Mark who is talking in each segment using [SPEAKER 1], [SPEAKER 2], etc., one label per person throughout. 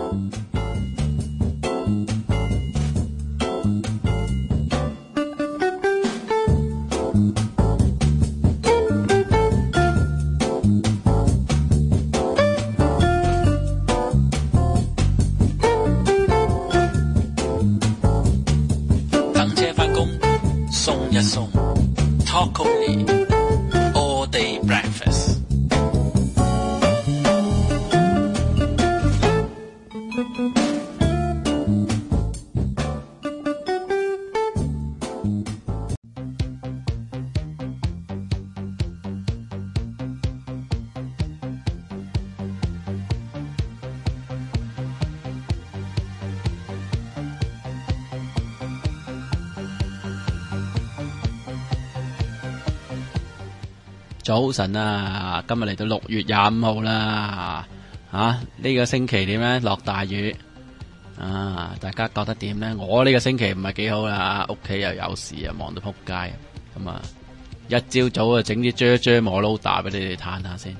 [SPEAKER 1] 送一送 Talk Only All Day Breakfast。
[SPEAKER 2] 早晨啊，今日嚟到6月25號啦，呢個星期點咧？落大雨啊！大家覺得點咧？我呢個星期唔係幾好啦，屋企又有事啊，忙到撲街咁啊！一朝早啊，整啲啫摩撈打俾你哋嘆下先。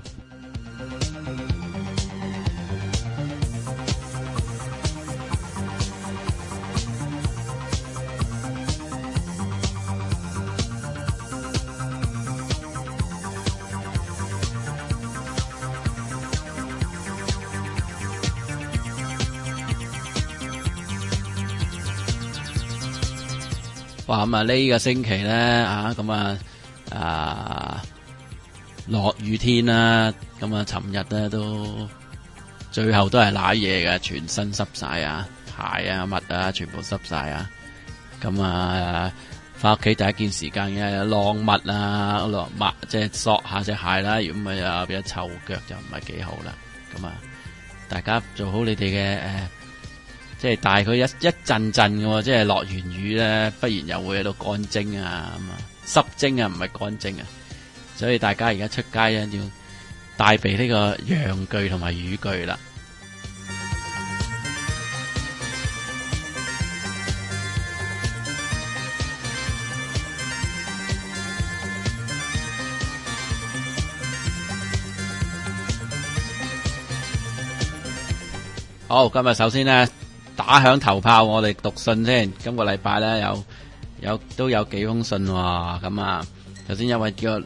[SPEAKER 2] 哇！咁啊呢個星期咧落雨天啦，咁啊尋日咧都最後都係瀨嘢嘅，全身濕晒啊，鞋啊襪啊全部濕晒啊，咁啊翻屋企第一件時間嘅晾襪啊，晾襪即係索下隻鞋啦，如果唔係又變咗臭腳就唔係幾好啦。咁啊大家做好你哋嘅即係大概一陣陣嘅，即係落完雨咧，忽然又會喺度乾蒸啊，咁啊濕蒸啊，唔係乾蒸啊，所以大家而家出街咧要帶備呢個陽具同埋雨具啦。好，今日首先咧打響頭炮，我哋讀信先。今個禮拜咧都有幾封信喎。咁啊，頭先有位叫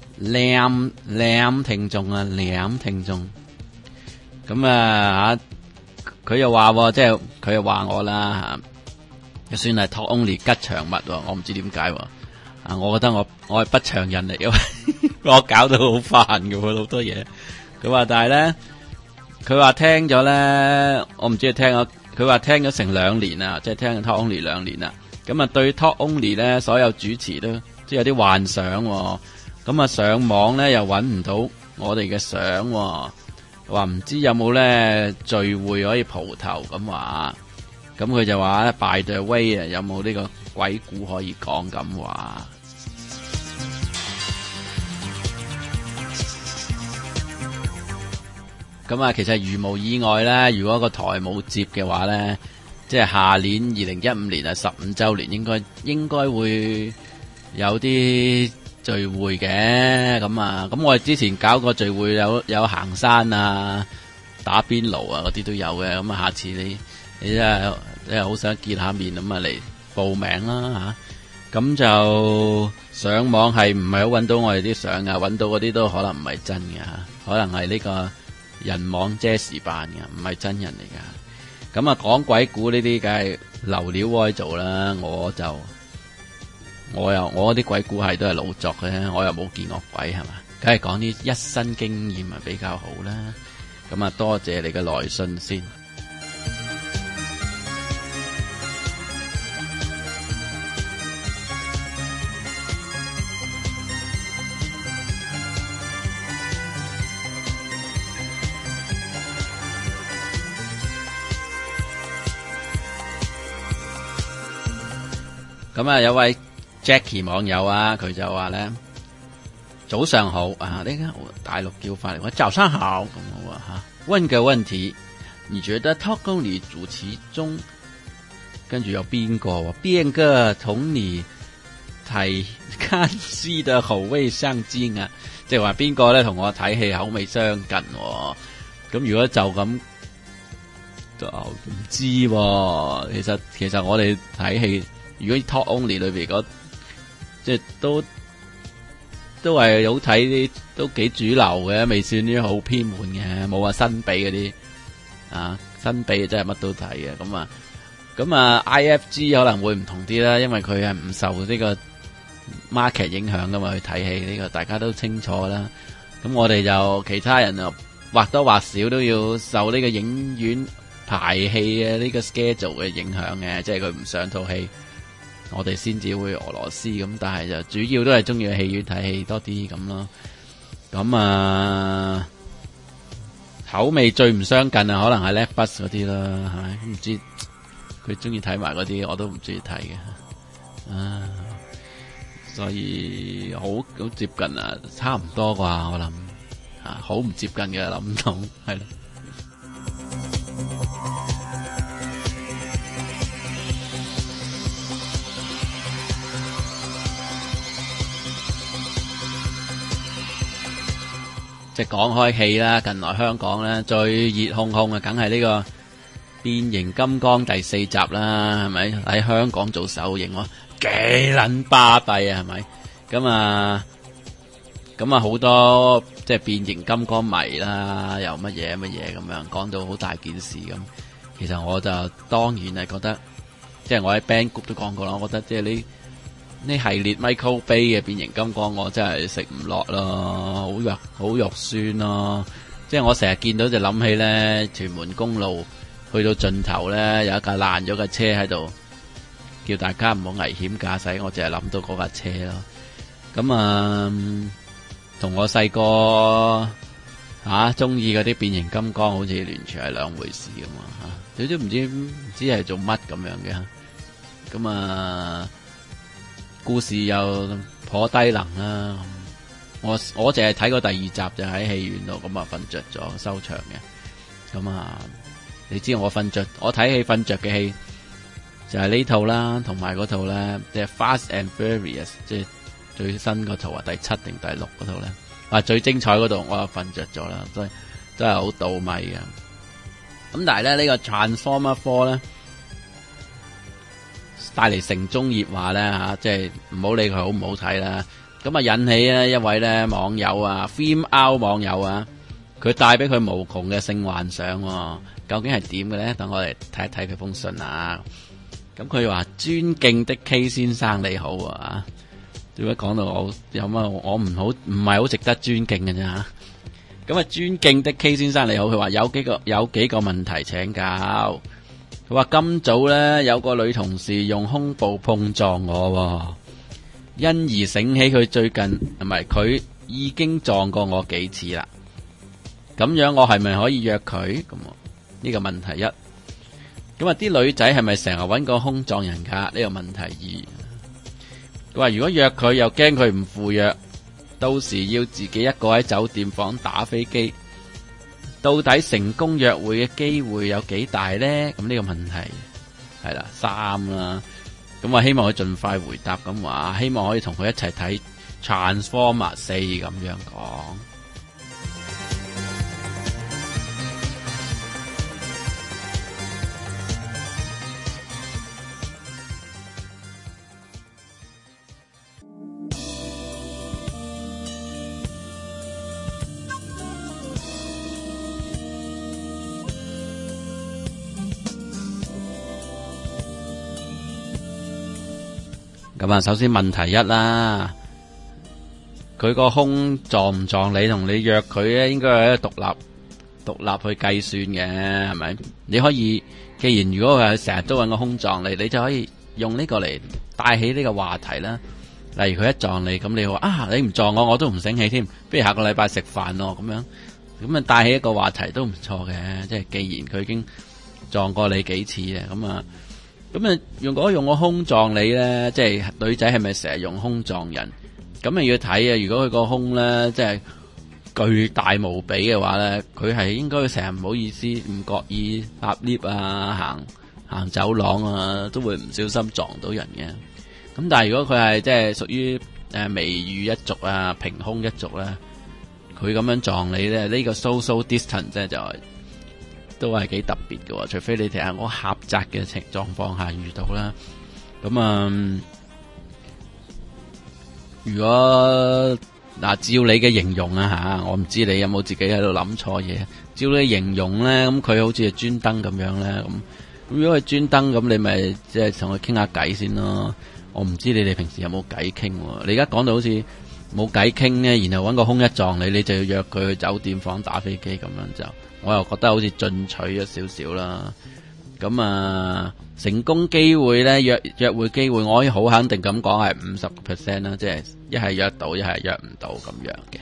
[SPEAKER 2] Lam聽眾啊，Lam聽眾。咁啊佢又話即係佢又話我啦吓，算係 Talk Only 吉祥物喎。我唔知點解喎。我覺得我係不祥人嚟嘅，我搞到好煩嘅好多嘢。佢話但係咧，佢話聽咗咧，我唔知佢聽咗。佢話聽咗成2年啦，即係聽 Talk Only 2年啦。咁啊，對 Talk Only 咧，所有主持都即係有啲幻想。咁啊，上網咧又揾唔到我哋嘅相，話唔知有冇咧聚會可以蒲頭咁話。咁佢就話 By the way 啊，有冇呢個鬼故可以講咁話？咁啊，其實如無意外咧，如果個台冇接嘅話咧，即係下年2015年啊15周年，應該會有啲聚會嘅。咁我哋之前搞個聚會有行山啊、打邊爐啊嗰啲都有嘅。咁啊，下次你真係好想見下面，咁啊嚟報名啦吓。咁就上網係唔係好搵到我哋啲相啊？搵到嗰啲都可能唔係真嘅吓，可能係呢個人網遮時扮嘅，唔係真人嚟噶。咁啊，講鬼故呢啲梗係流料愛做啦。我啲鬼故係都係老作嘅，我又冇見過鬼係嘛，梗係講啲一身經驗啊比較好啦。咁啊，多謝你嘅來信先。咁啊，有位 Jackie 網友啊，佢就話咧早上好啊，呢個大陸叫法嚟，我早上好咁好啊吓。問個問題，你覺得 Talk Only 主持中，跟住有邊個同你睇看戲的口味相近啊？即係話邊個咧同我睇戲口味相近？咁如果就咁就唔知喎。其實我哋睇戲，如果 Talk Only 裏邊即係都係好睇啲，都幾主流嘅，未算啲好偏門嘅，冇話新比嗰啲啊，新比真係乜都睇嘅。咁啊 IFG 可能會唔同啲啦，因為佢係唔受呢個 market 影響噶嘛，去睇戲呢個大家都清楚啦。咁我哋就其他人就或多或少都要受呢個影院排戲嘅呢個 schedule 嘅影響嘅，即係佢唔上套戲，我哋先至會俄羅斯咁，但係就主要都係中意去戲院睇戲多啲咁咯。咁啊，口味最唔相近啊，可能係 Letterboxd 嗰啲啦，係咪？唔知佢中意睇埋嗰啲，我都唔中意睇嘅。所以好接近啊，差唔多啩，我諗好唔接近嘅，諗唔到係咯。即係講開戲啦，近來香港咧最熱烘烘啊，梗係呢個變形金剛第4集啦，係咪喺香港做首映喎？幾撚巴閉啊，係咪？咁啊好多即係變形金剛迷啦，又乜嘢咁樣講到好大件事咁。其實我就當然係覺得，即係我喺 band group 都講過啦，我覺得即係呢系列 Michael Bay 嘅變形金剛，我真係食唔落咯，好肉酸咯。即係我成日見到就諗起咧，屯門公路去到盡頭咧，有一架爛咗嘅車喺度，叫大家唔好危險駕駛，我淨係諗到嗰架車咯。咁同我細個中意嗰啲變形金剛好似完全係兩回事咁嘛，你都唔知係做乜咁樣嘅。咁故事又頗低能啦。我淨係睇過第2集就喺戲院度，咁瞓着咗收場嘅。你知我睇戲瞓着嘅戲就係呢套啦，同埋嗰套咧即係 Fast and Furious， 即係最新嗰套第7定第6嗰套咧，最精彩嗰度我又瞓着咗啦，真係好倒米嘅。咁但係咧呢個 Transformer 4咧帶嚟城中熱話咧即係唔好理佢好唔好睇啦。咁引起咧一位咧網友Film Out 網友佢帶俾佢無窮嘅性幻想，究竟係點嘅咧？等我哋睇一睇佢封信啊。咁佢話：尊敬的 K 先生你好啊！點解講到我有乜我唔係好值得尊敬嘅啫嚇？咁尊敬的 K 先生你好，佢話有幾個問題請教。佢話今早咧有個女同事用胸部碰撞我，因而醒起佢最近佢已經撞過我幾次啦。咁樣我係咪可以約佢？咁呢個問題一。咁啲女仔係咪成日搵個胸撞人㗎？呢個問題二。佢話如果約佢又驚佢唔赴約，到時要自己一個喺酒店房打飛機，到底成功約會嘅機會有幾大呢？咁呢個問題係啦3啦。咁我希望佢盡快回答，咁話希望可以同佢一齊睇 Transformer 4咁樣講。咁首先問題一啦，佢個胸撞唔撞你，同你約佢咧，應該係一個獨立去計算嘅，係咪？你可以，既然如果佢成日都搵個胸撞你，你就可以用呢個嚟帶起呢個話題啦。例如佢一撞你，咁你話你唔撞我都唔醒起添，不如下個禮拜食飯咯，咁帶起一個話題都唔錯嘅。即係既然佢已經撞過你幾次嘅，咁用個胸撞你咧，即係女仔係咪成日用胸撞人？咁要睇啊！如果佢個胸咧，即係巨大無比嘅話咧，佢係應該成日唔好意思，唔覺意搭 lift 行走廊都會唔小心撞到人嘅。咁但係如果佢係即係屬於微乳一族平胸一族咧，佢咁樣撞你咧，呢個 social distance 就係都係幾特別嘅，除非你哋係我狹窄嘅狀況下遇到啦。咁如果照你嘅形容啊我唔知你有冇自己喺度諗錯嘢。照你形容咧，咁佢好似係專登咁樣咧，咁如果係專登咁，你咪即係同佢傾下偈先咯。我唔知你哋平時有冇偈傾，你而家講到好似冇偈傾咧，然後搵個空一撞你就要約佢去酒店房打飛機咁樣，就我又覺得好似進取咗少少啦。咁成功機會咧，約會機會，我可以好肯定咁講係50% 啦，即係一係約到，一係約唔到咁樣嘅。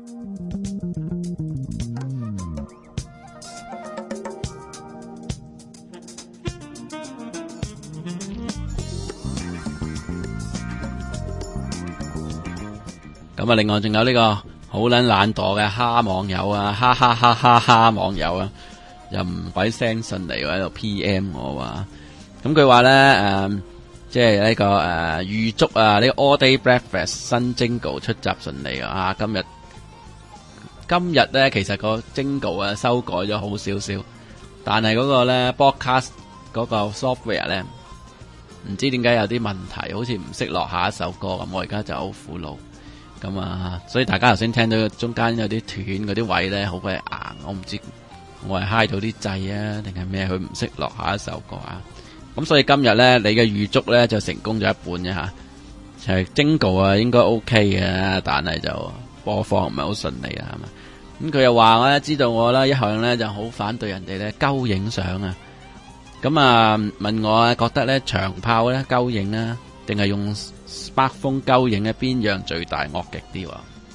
[SPEAKER 2] 咁另外仲有呢個好撚懶惰嘅蝦網友啊，哈哈哈哈哈網友啊，又唔鬼聲信嚟喺度 PM 我話，咁佢話咧即係呢個預祝呢個 All Day Breakfast 新 Jingle 出閘順利啊！今日咧其實個 Jingle 修改咗好少少，但係嗰個咧 Podcast 嗰個 software 咧唔知點解有啲問題，好似唔識落下一首歌咁，我而家就好苦惱。咁所以大家頭先聽到中間有啲斷嗰啲位咧，好鬼硬，我唔知我係嗨到啲掣啊，定係咩？佢唔識落下一首歌啊！咁所以今日咧，你嘅預祝咧就成功咗一半啫吓，就係 Jingle 應該 OK 嘅，但係就播放唔係好順利啊，係嘛？咁佢又話我咧知道我啦，一向咧就好反對人哋咧鳩影相啊！咁問我覺得咧長炮咧鳩影啊，定係用Smartphone鳩影嘅邊樣最大惡極啲？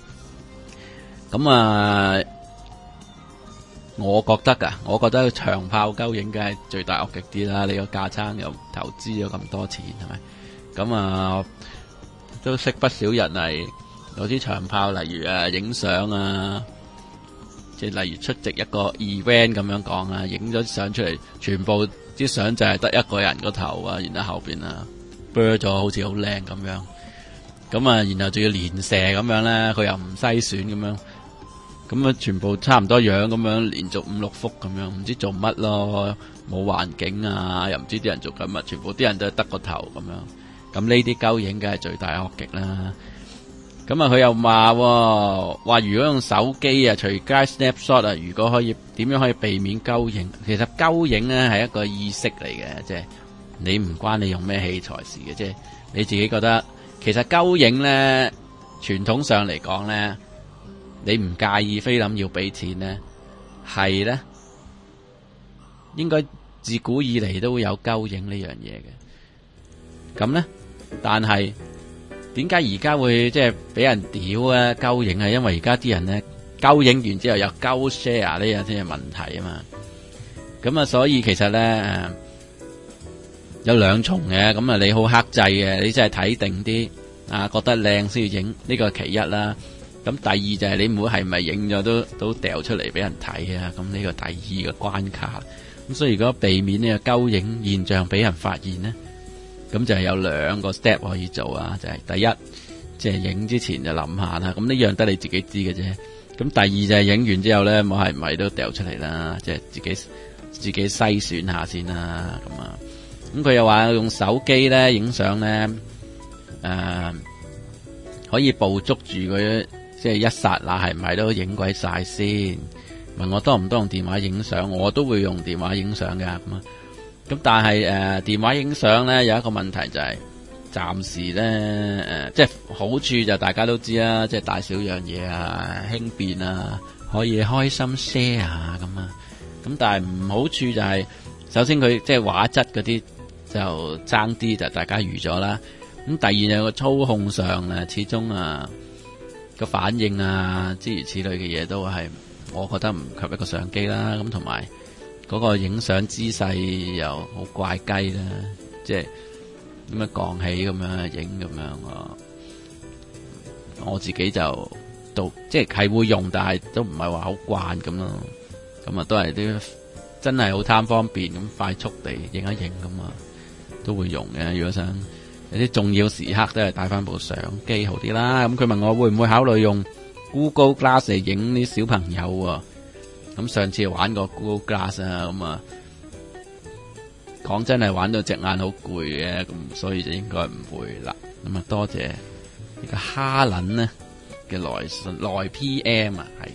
[SPEAKER 2] 咁我覺得長炮鳩影梗係最大惡極啲啦。你個架撐又投資咗咁多錢，係咪？咁都識不少人係有啲長炮，例如影相啊，即係例如出席一個 event 咁樣講啊，影咗相出嚟，全部啲相就係得一個人個頭啊，然後後邊blur 咗好似好靚咁樣，咁然後仲要連射咁樣咧，佢又唔篩選咁樣，咁全部差唔多樣咁樣，連續5-6幅咁樣，唔知做乜咯，冇環境又唔知啲人做緊乜，全部啲人都係得個頭咁樣，咁呢啲鳩影梗係罪大惡極啦。咁佢又話如果用手機隨街 snapshot 如果可以點樣可以避免鳩影？其實鳩影咧係一個意識嚟嘅，即係。你唔關你用咩器材事嘅，即係你自己覺得，其實鳩影咧，傳統上嚟講咧，你唔介意菲林要俾錢咧，係咧，應該自古以嚟都會有鳩影呢樣嘢嘅。咁咧，但係點解而家會即係俾人屌啊？鳩影係因為而家啲人咧鳩影完之後有鳩 share 呢樣先係問題啊嘛。咁所以其實咧有兩重嘅，咁你好克制嘅，你真係睇定啲覺得靚先要影，呢個係其一啦。咁第二就係你唔會係咪影咗都掉出嚟俾人睇啊？咁呢個第二個關卡。咁所以如果避免呢個鳩影現象俾人發現呢，咁就係有兩個 step 可以做啊。就係第一，即係影之前就諗下啦。咁呢樣得你自己知嘅啫。咁第二就係影完之後呢，冇係唔係都掉出嚟啦，即係自己篩選下先啦。咁佢又話用手機咧影相咧，可以捕捉住佢，即係一剎那係唔係都影鬼晒先？問我多唔多用電話影相，我都會用電話影相㗎。咁但係電話影相咧有一個問題就係，暫時咧即係好處就大家都知啦，即係大小樣嘢輕便可以開心 share 咁咁但係唔好處就係，首先佢即係畫質嗰啲就爭啲，就大家預咗啦。咁第二有個操控上始終個反應諸如此類嘅嘢都係，我覺得唔及一個相機啦。咁同埋嗰個影相姿勢又好怪雞啦，即係咁樣降起咁樣影咁樣我自己就即係會用，但係都唔係話好慣咁咯。咁都係啲真係好貪方便咁快速地影一影咁都會用嘅。如果想有啲重要時刻都係帶翻部相機好啲啦。咁佢問我會唔會考慮用 Google Glass 嚟影啲小朋友喎？ 咁上次玩過 Google Glass 啊，咁啊講真係玩到隻眼好攰嘅，咁所以就應該唔會啦。咁啊多謝呢個哈倫呢嘅來信來 PM 啊，係。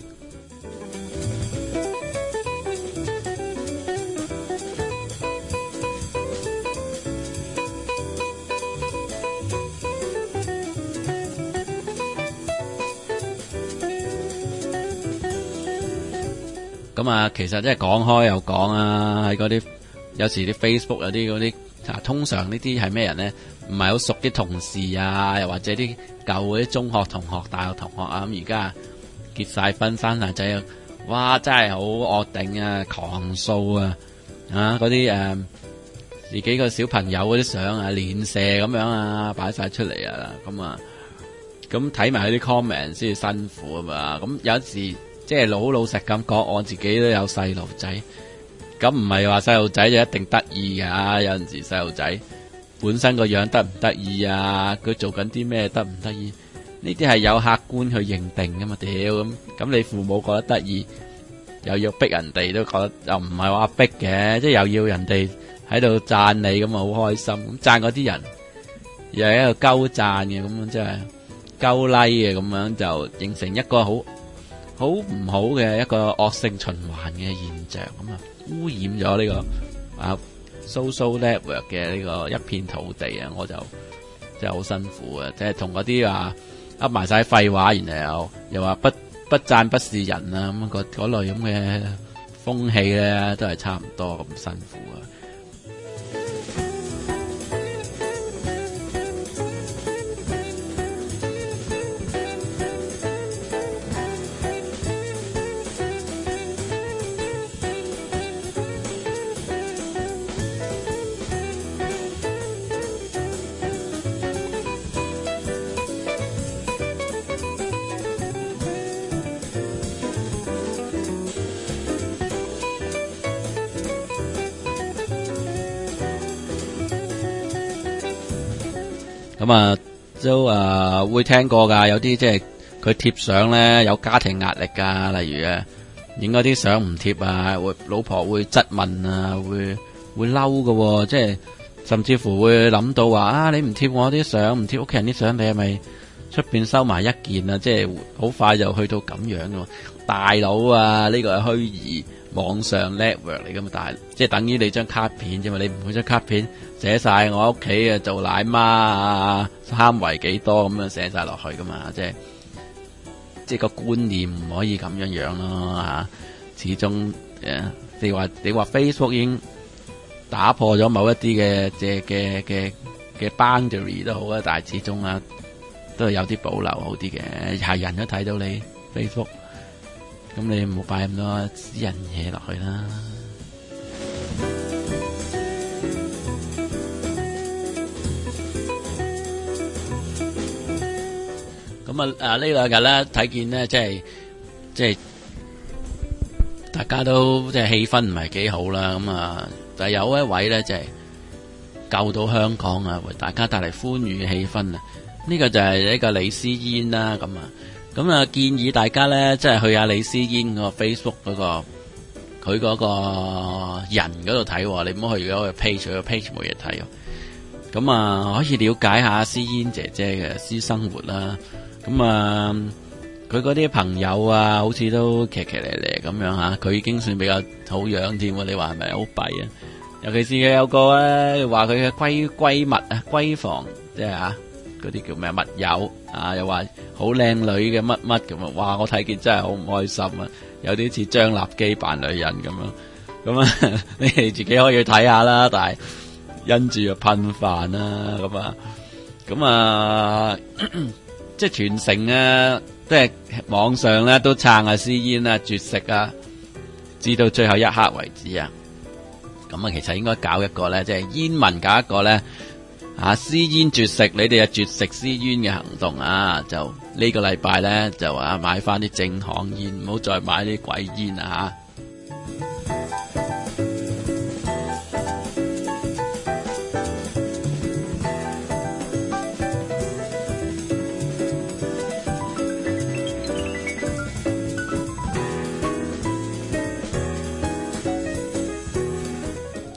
[SPEAKER 2] 咁啊，其實即係講開又講啊，喺嗰啲有時啲 Facebook 有啲嗰啲，通常呢啲係咩人咧？唔係好熟啲同事啊，又或者啲舊嗰啲中學同學、大學同學啊，咁而家結晒婚、生晒仔啊，哇！真係好惡頂啊，狂掃啊，嗰啲自己個小朋友嗰啲相啊，連射咁樣啊，擺晒出嚟啊，咁睇埋佢啲 comment 先至辛苦啊嘛，咁有時。即係老實咁講，我自己都有細路仔，咁唔係話細路仔就一定得意㗎。有陣時細路仔本身個樣得唔得意啊，佢做緊啲咩得唔得意，呢啲係有客觀去認定㗎嘛。屌咁你父母覺得得意，又要逼人哋都覺得又唔係話逼嘅，即係又要人哋喺度讚你咁啊，好開心。咁讚嗰啲人又係一個鳩讚嘅，咁樣即係鳩 like 嘅，咁樣就形成一個好唔好嘅一個惡性循環嘅現象，咁啊污染咗呢個social network 嘅呢個一片土地啊！我就真係好辛苦啊！即係同嗰啲話噏埋晒廢話，然後又話不讚不是人啊，咁嗰類咁嘅風氣咧，都係差唔多咁辛苦啊！咁啊，都會聽過㗎，有啲即係佢貼相咧有家庭壓力㗎，例如影嗰啲相唔貼啊，老婆會質問啊，會嬲㗎，即係甚至乎會諗到話你唔貼我啲相，唔貼屋企人啲相，你係咪出邊收埋一件啊？即係好快就去到咁樣㗎，大佬啊！呢個係虛擬網上 network 嚟㗎嘛，即係等於你張卡片啫嘛，你唔會張卡片寫晒我屋企做奶媽啊，三圍幾多咁樣寫晒落去㗎嘛，即係個觀念唔可以咁樣咯嚇。始終你話 Facebook 已經打破咗某一啲嘅 boundary 都好啊，但係始終都係有啲保留好啲嘅，係人都睇到你 Facebook。咁你唔好擺咁多私人嘢落去啦。咁呢兩日咧睇見咧，即係大家都即係氣氛唔係幾好啦。咁但係有一位咧就係救到香港啊，為大家帶嚟歡愉嘅氣氛啊。呢個就係一個李思嫣啦，咁建議大家咧，即係去下李思嫣個 Facebook 佢嗰個人嗰度睇，你唔好去嗰個 page，佢個 page 冇嘢睇。咁可以了解下思嫣姐姐嘅私生活啦。佢嗰啲朋友好似都騎騎咧咧咁樣吓，佢已經算比較好樣添。你話係咪好弊啊？尤其是佢有個咧話佢嘅閨蜜閨房，即係嗰啲叫咩密友又話好靚女嘅乜乜咁啊！哇，我睇見真係好唔開心啊！有啲似張立基扮女人咁樣，你哋自己可以去睇下啦。但係因住就噴飯啦，即係全城即係網上咧都撐思嫣絕食至到最後一刻為止啊！咁其實應該搞一個咧，即係煙民搞一個咧。思嫣絕食，你哋絕食思嫣嘅行動就呢個禮拜咧就買翻啲正行煙，唔好再買啲鬼煙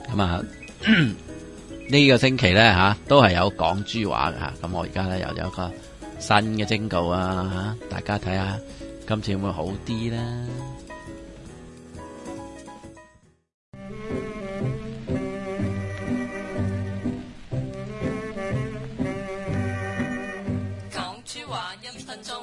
[SPEAKER 2] 咁啊呢個星期咧吓都係有講豬話嘅吓，咁我而家咧又有一個新嘅徵稿啊，大家睇下今次會唔會好啲啦？
[SPEAKER 1] 講豬話1分鐘。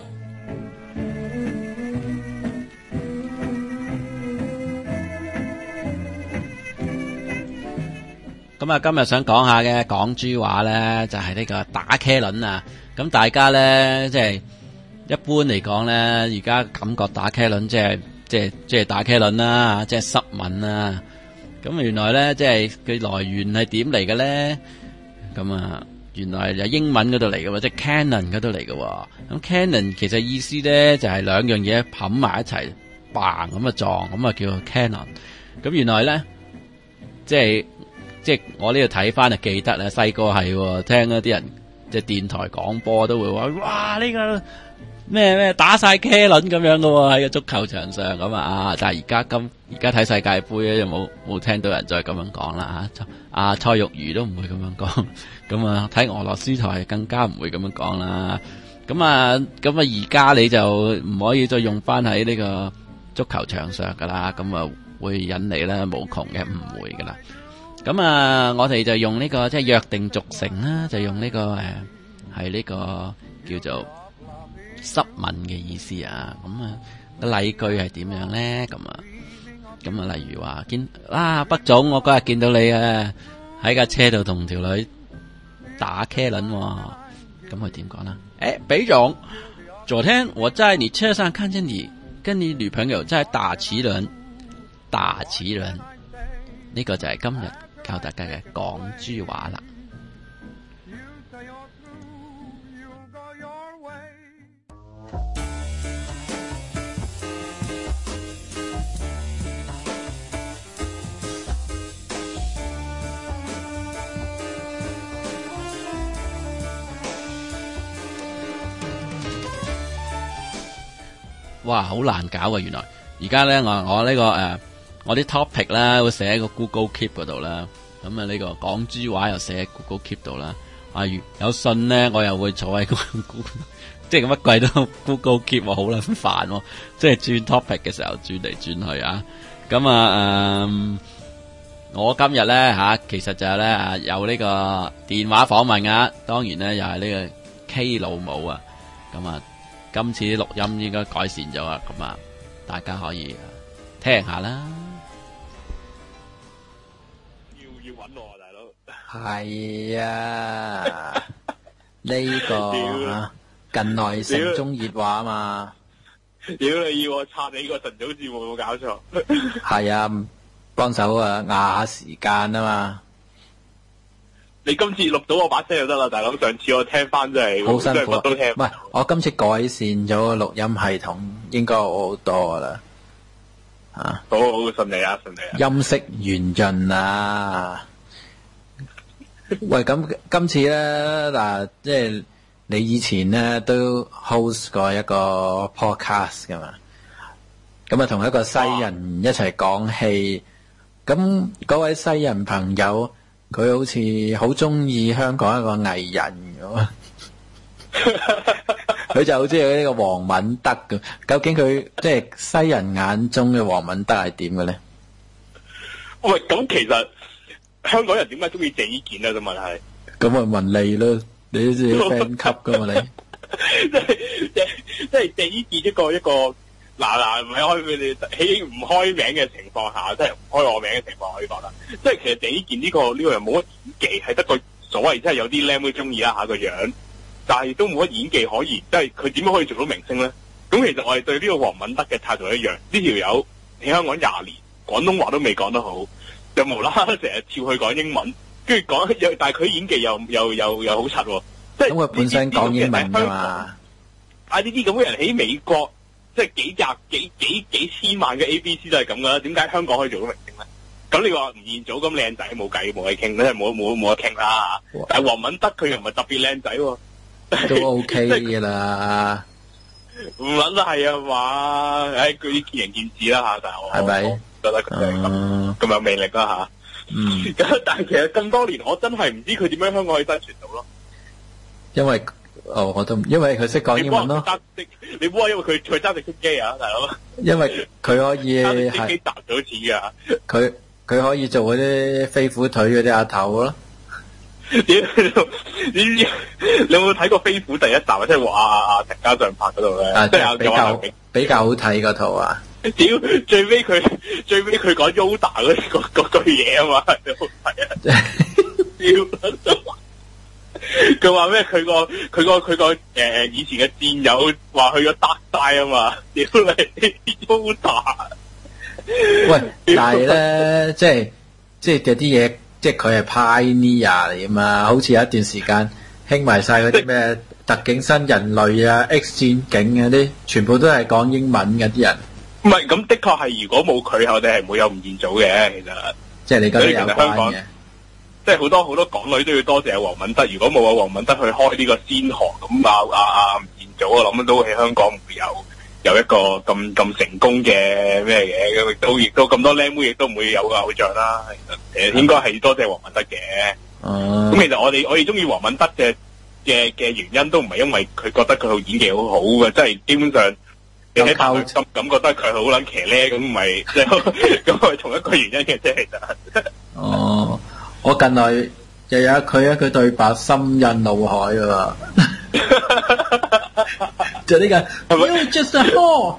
[SPEAKER 2] 咁啊，今日想講下嘅講豬話咧，就係呢個打茄輪啊。咁大家咧，即係一般嚟講咧，而家感覺打茄輪即係打茄輪啦，即係濕吻啦。咁原來咧，即係佢來源係點嚟嘅咧？咁啊，原來係英文嗰度嚟嘅喎，即係 Canon 嗰度嚟嘅喎。咁 Canon 其實意思咧就係兩樣嘢冚埋一齊，bang咁啊撞，咁啊叫做 Canon。咁原來咧，即係我呢度睇翻就記得啦，細個係聽嗰啲人即係電台廣播都會話，哇呢個咩打晒茄輪咁樣嘅喎，喺個足球場上咁啊！但係而家睇世界盃咧，就冇聽到人再咁樣講啦嚇。阿蔡玉如都唔會咁樣講，咁啊睇俄羅斯台更加唔會咁樣講啦。咁啊而家你就唔可以再用翻喺呢個足球場上噶啦，咁啊會引嚟咧無窮嘅誤會噶啦。咁啊，我哋就用呢個即係約定俗成啦，就用呢個係呢個叫做濕吻嘅意思啊。咁啊個例句係點樣咧？咁啊，例如話北總，我嗰日見到你喺架車度同條女打茄輪，咁佢點講啦？北總，昨天我在你車上看見你跟你女朋友在打茄輪，呢個就係今日教大家嘅講豬話啦。哇，好難搞啊！原來而家咧，我呢個我啲 topic 啦，會寫喺個 Google Keep 嗰度啦。咁啊，呢個講豬話又寫喺 Google Keep 度啦。有信咧，我又會坐喺 Google， 即係乜鬼都 Google Keep， 我好撚煩喎。即係轉 topic 嘅時候轉嚟轉去啊。咁啊，我今日咧其實就係咧有呢個電話訪問啊。當然咧又係呢個 K 老母啊。咁啊，今次啲錄音應該改善咗啊。咁啊，大家可以聽下啦。
[SPEAKER 3] 要搵我啊，大佬。
[SPEAKER 4] 係啊，呢個近來城中熱話啊嘛。
[SPEAKER 3] 屌你要我插你個晨早節目，有冇搞錯？
[SPEAKER 4] 係啊，幫手壓下時間啊嘛。
[SPEAKER 3] 你今次錄到我把聲就得啦，大佬。上次我聽翻真係
[SPEAKER 4] 好辛苦啊。
[SPEAKER 3] 乜都聽。
[SPEAKER 4] 唔係，我今次改善咗個錄音系統，應該好多噶啦。
[SPEAKER 3] 好順利啊，順利啊。
[SPEAKER 4] 音色圓潤啊！喂，咁今次咧嗱，即係你以前咧都 host 過一個 podcast 噶嘛？咁啊，同一個西人一齊講戲。咁嗰位西人朋友，佢好似好中意香港一個藝人咁。佢就好中意呢個黃敏德嘅。究竟佢即係西人眼中嘅黃敏德係點嘅咧？
[SPEAKER 3] 喂，咁其實香港人點解中意鄭伊健啊？就問係。咁
[SPEAKER 4] 啊問你咯，你都似 fan 級噶嘛你？
[SPEAKER 3] 即係鄭伊健一個唔係開俾你喺唔開名嘅情況下，即係唔開我名嘅情況可以講啦。即係其實鄭伊健呢個人冇乜演技，係得個所謂即係有啲靚妹中意啦下個樣。但係都冇乜演技可言，即係佢點樣可以做到明星咧？咁其實我哋對呢個黃敏德嘅態度一樣。呢條友喺香港20年，廣東話都未講得好，就無啦啦成日跳去講英文，跟住講但係佢演技又好柒喎。即係咁佢本身講英文㗎嘛？啊呢啲咁嘅人喺美國，即係幾千萬嘅 ABC 都係咁噶啦。點解香港可以做到明星咧？咁你話吳彥祖咁靚仔冇偈冇得傾，真係冇得傾啦。但係黃敏德佢又唔係特別靚仔喎。
[SPEAKER 4] 都 OK 嘅啦，
[SPEAKER 3] 唔撚係啊嘛，佢見仁見智啦嚇，但係我係咪覺得佢咁有魅力啦咁但係其實咁多年，我真係唔知佢點樣香港可以生存到咯。
[SPEAKER 4] 因為我都因為佢識講英文咯。
[SPEAKER 3] 你唔好話因為佢揸直升機啊，大佬。因為
[SPEAKER 4] 佢可以
[SPEAKER 3] 揸直升機賺到錢噶。
[SPEAKER 4] 佢可以做嗰啲飛虎腿嗰啲阿頭咯。
[SPEAKER 3] 你有冇睇過飛虎第一集啊？即係話陳嘉上拍嗰度咧，即係
[SPEAKER 4] 比較好睇嗰套啊！
[SPEAKER 3] 屌，最尾佢講 Yoda 嗰句嘢啊嘛，你好睇啊！屌，佢話咩？佢個以前嘅戰友話去咗 Dark Side 啊嘛，屌你 Yoda！
[SPEAKER 4] 喂，但係咧，即係嗰啲嘢。即係佢係 pioneer 嚟啊嘛，好似有一段時間興埋晒嗰啲咩特警新人類啊、X 戰警嗰啲，全部都係講英文嘅啲人。
[SPEAKER 3] 唔係，咁的確係，如果冇佢，我哋係唔會有吳彥祖嘅。其實，即係
[SPEAKER 4] 你覺得有關嘅。
[SPEAKER 3] 即係好多港女都要多謝阿黃敏德，如果冇阿黃敏德去開呢個先河，咁阿吳彥祖我諗都喺香港唔會有一個咁成功嘅咩嘢，亦都咁多靚妹，亦都唔會有個偶像啦。其實應該係多謝黃敏德嘅。咁其實我哋中意黃敏德嘅原因都唔係因為佢覺得佢演技好好嘅，即係基本上你喺白金咁覺得佢好撚騎呢，咁唔係即係咁係同一個原因嘅啫。其實
[SPEAKER 4] 我近來又有佢一句對白深印腦海喎。就呢個 ，You're just a whore，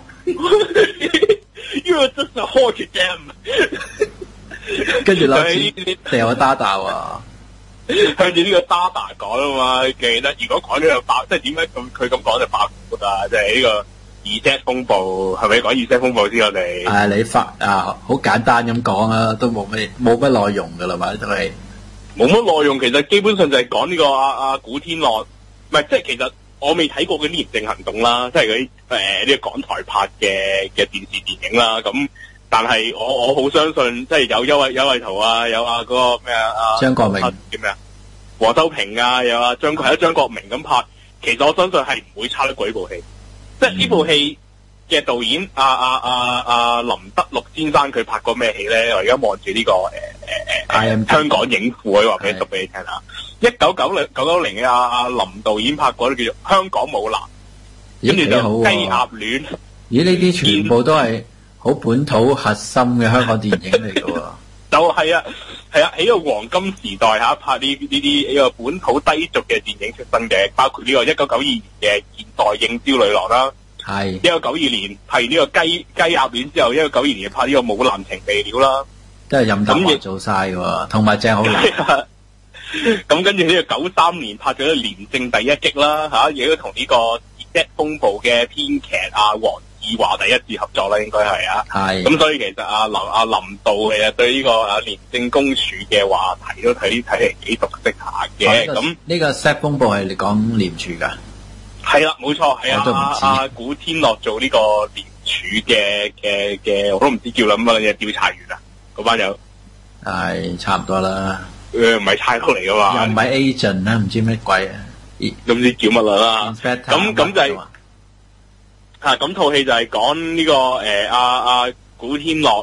[SPEAKER 3] You're just a whore to them。
[SPEAKER 4] 跟住攞住掉個 Dada 啊，
[SPEAKER 3] 向住呢個 Dada 講啊嘛，記得如果講呢個爆，即係點解佢咁講就爆股啊？即係呢個2Z風暴，係咪講2Z風暴先？我哋
[SPEAKER 4] 你發好簡單咁講啊，都冇乜內容噶啦嘛，都係
[SPEAKER 3] 冇乜內容。其實基本上就係講呢個阿古天樂，唔係即係其實。我未睇過嗰啲嚴正行動啦，即係嗰啲呢個港台拍嘅電視電影啦。咁但係我好相信，即係有邱禮濤啊，有嗰個咩啊
[SPEAKER 4] 張國明
[SPEAKER 3] 叫咩啊，黃修平啊，有張國明咁拍。其實我相信係唔會差得過呢部戲。即係呢部戲嘅導演林德祿先生，佢拍過咩戲咧？我而家望住呢個香港影父，我話俾你讀俾你聽啦。1990嘅阿林導演拍過，叫做《香港舞男》，跟住就《雞鴨戀》。
[SPEAKER 4] 咦？呢啲全部都係好本土核心嘅香港電影嚟嘅喎。
[SPEAKER 3] 就係啊，喺個黃金時代下拍呢啲呢個本土低俗嘅電影出身嘅，包括呢個1992年嘅《現代應招女郎》啦。
[SPEAKER 4] 係。
[SPEAKER 3] 1992年拍完呢個雞鴨戀之後，1992年拍呢個《舞男情未了》啦。
[SPEAKER 4] 都係任達華做晒嘅喎，同埋鄭浩南。
[SPEAKER 3] 咁跟住呢個93年拍咗《廉政第一擊》啦，亦都同呢個《2Z風暴》嘅編劇黃志華第一次合作啦，應該係啊。係。咁所以其實阿林導其實對呢個廉政公署嘅話題都睇嚟幾熟悉下嘅。咁
[SPEAKER 4] 呢個 Z 風暴係你講廉署㗎？係
[SPEAKER 3] 啦，冇錯，係阿古天樂做呢個廉署嘅，我都唔知叫乜嘢調查員啊，嗰班友。
[SPEAKER 4] 係差唔多啦。
[SPEAKER 3] 唔係差佬嚟噶嘛？
[SPEAKER 4] 又唔係 agent 啦，唔知咩鬼啊？
[SPEAKER 3] 都唔知叫乜啦。咁就係咁套戲就係講呢個古天樂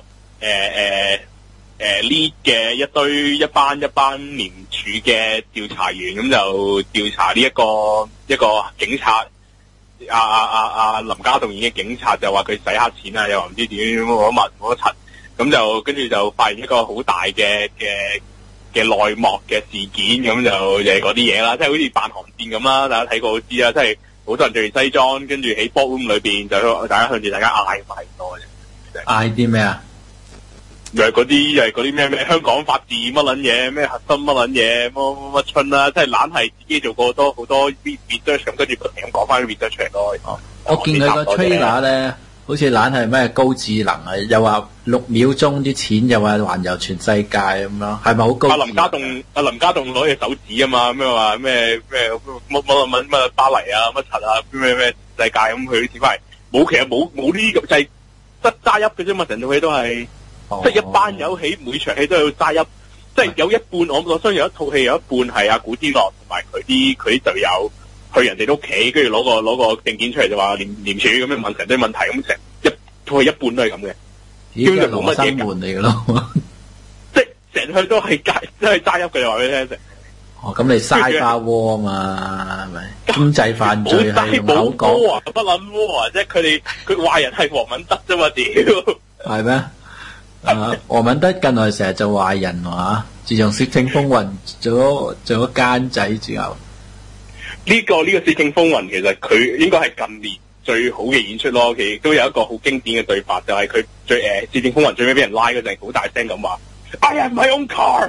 [SPEAKER 3] lead 嘅一班廉署嘅調查員，咁就調查呢一個警察林家棟演嘅警察，就話佢洗黑錢啊，又話唔知點冇得柒，咁就跟住就發現一個好大嘅內幕嘅事件，咁就係嗰啲嘢啦，即係好似扮寒戰咁啦，大家睇過都知啦，即係好多人着住西裝，跟住喺 boardroom 裏邊就大家向住大家嗌快多嘅。嗌
[SPEAKER 4] 啲咩啊？
[SPEAKER 3] 又係嗰啲咩香港法治乜撚嘢，咩核心乜撚嘢，乜春啦，即係懶係自己做過好多 research 咁，跟住不停咁講翻啲 research 出嚟咯。
[SPEAKER 4] 我見佢個 trailer 咧，好似懶係咩高智能啊，又話6秒鐘啲錢又話環遊全世界咁樣，係咪好高？
[SPEAKER 3] 林家棟攞隻手指啊嘛，咩話咩乜巴黎啊乜柒啊咩世界咁，佢啲錢翻嚟冇，其實冇呢啲就係得揸泣嘅啫嘛，成套戲都係。即係一班友起每場戲都要揸泣，即係有一半我相信有一套戲有一半係阿古天樂同埋佢啲隊友去人哋屋企，跟住攞個證件出嚟就話廉署咁樣問成堆問題，咁成一套戲一半都係咁嘅，基本上冇乜嘢㗎。嚟嘅咯，即係成佢都係齋噏嘅，話俾你聽。
[SPEAKER 4] 哦，咁你嘥花窩啊嘛，係咪？經濟犯罪係用口
[SPEAKER 3] 冇
[SPEAKER 4] 講，
[SPEAKER 3] 窩啊，不撚窩啊！即係佢壞人係黃敏德啫嘛，屌！
[SPEAKER 4] 係咩？黃敏德近來成日做壞人喎，自從《竊聽風雲》做咗奸仔之後，
[SPEAKER 3] 呢個《竊聽風雲》其實佢應該係近年最好嘅演出咯。其實都有一個好經典嘅對白，就係佢《竊聽風雲》最尾俾人拉嗰陣，好大聲咁話 ：I have my own car。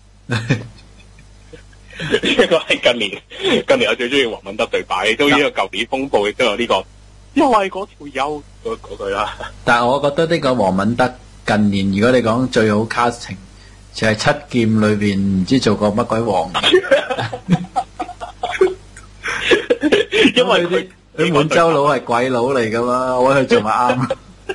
[SPEAKER 3] 呢個係近年我最中意黃敏德對白，亦都呢個舊年風暴亦都有呢個，因為嗰條友嗰句啦。
[SPEAKER 4] 但係我覺得呢個黃敏德近年，如果你講最好 casting，就係七劍裏邊唔知做過乜鬼王。
[SPEAKER 3] 因為
[SPEAKER 4] 佢滿洲佬係鬼佬嚟噶嘛，我覺得佢做咪啱。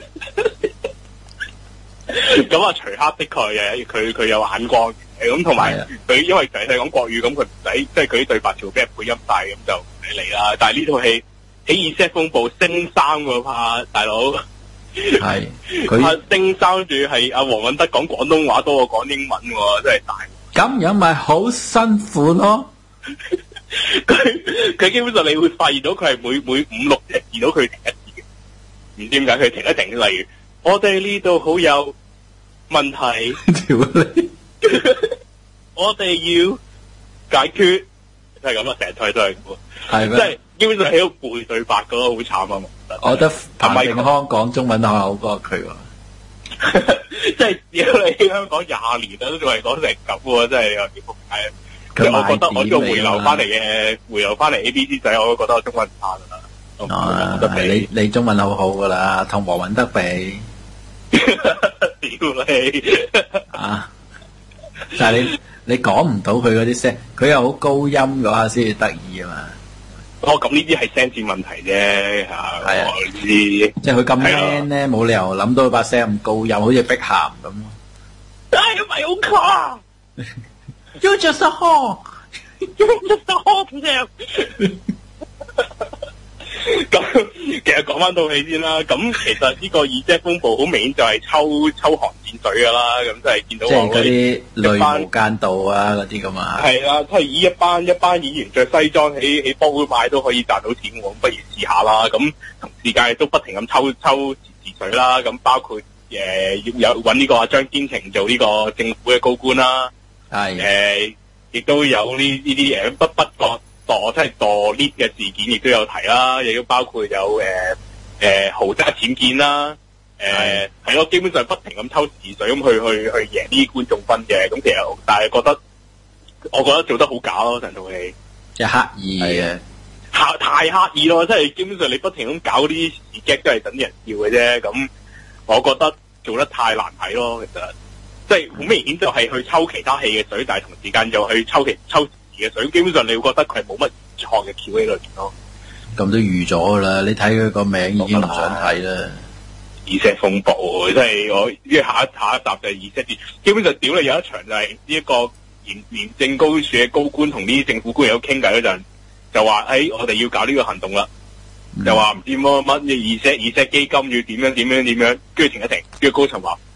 [SPEAKER 3] 咁啊，徐克的確嘅，佢有眼光嘅，咁同埋佢因為佢係講國語，咁佢唔使即係佢啲對白全部俾人配音晒，咁就唔使理啦。但係呢套戲喺《Z 風暴》升3嗰 part，大佬
[SPEAKER 4] 係佢
[SPEAKER 3] 升3住係阿黃敏德講廣東話多過講英文喎，真係大。
[SPEAKER 4] 咁樣咪好辛苦咯。
[SPEAKER 3] 佢基本上你會發現到佢係每5-6隻字到佢停一字嘅，唔知點解佢停一停。例如我哋呢度好有問題，我哋要解決，就係咁啊！成套都係咁，
[SPEAKER 4] 係咩？
[SPEAKER 3] 即係基本上喺度背對白嗰個好慘啊！
[SPEAKER 4] 我覺得彭定康講中文好過佢喎。
[SPEAKER 3] 即係如果你喺香港20年啦，都仲係講成咁喎，真係有幾仆街。即係我覺得我呢個回流翻嚟 ABC 仔，我都覺得我中文唔差噶啦。
[SPEAKER 4] 你中文好好噶啦，同黃敏德比。
[SPEAKER 3] 屌你
[SPEAKER 4] 啊！但係你講唔到佢嗰啲聲，佢又好高音嗰下先至得意啊嘛。
[SPEAKER 3] 咁呢啲係聲線問題啫嚇。係啊，
[SPEAKER 4] 即係佢咁 man 咧，冇理由諗到佢把聲咁高音，好似碧咸咁。
[SPEAKER 3] I have my own car.
[SPEAKER 4] You're just a hawk.
[SPEAKER 3] You're just a hawk now. 咁其實講翻套戲先啦，咁其實呢個《Z 風暴》好明顯就係抽寒戰隊噶啦，咁即係見到
[SPEAKER 4] 即係嗰啲類無間道啊嗰啲咁啊。係
[SPEAKER 3] 啊，即係以一班演員着西裝喺煲賣都可以賺到錢，我不如試下啦。咁同時間亦都不停咁抽時水啦，咁包括有揾呢個張堅庭做呢個政府嘅高官啦。係亦都有呢啲不覺即係墮 lift 嘅事件，亦都有提啦，亦都包括有豪宅僭建啦，係咯，基本上不停咁抽時水咁去贏啲觀眾分嘅。咁其實但係我覺得做得好假咯，成套戲
[SPEAKER 4] 即係刻意嘅，
[SPEAKER 3] 太刻意咯，即係基本上你不停咁搞啲時 gag 都係等啲人笑嘅啫。咁我覺得做得太難睇咯，其實即係好明顯就係去抽其他戲嘅水，但係同時間又去抽嘅水，基本上你會覺得佢係冇乜創嘅橋喺裏邊咯。咁都預咗噶啦，你睇佢個名已經唔想睇啦。Z 風暴，即係我呢下一集就係Z，基本上屌你有一場就係呢一個廉政高處嘅高官同啲政府官員傾偈嗰陣，就話我哋要搞呢個行動啦，就話唔知乜嘢Z 基金要點樣，跟住停一停，跟住高層話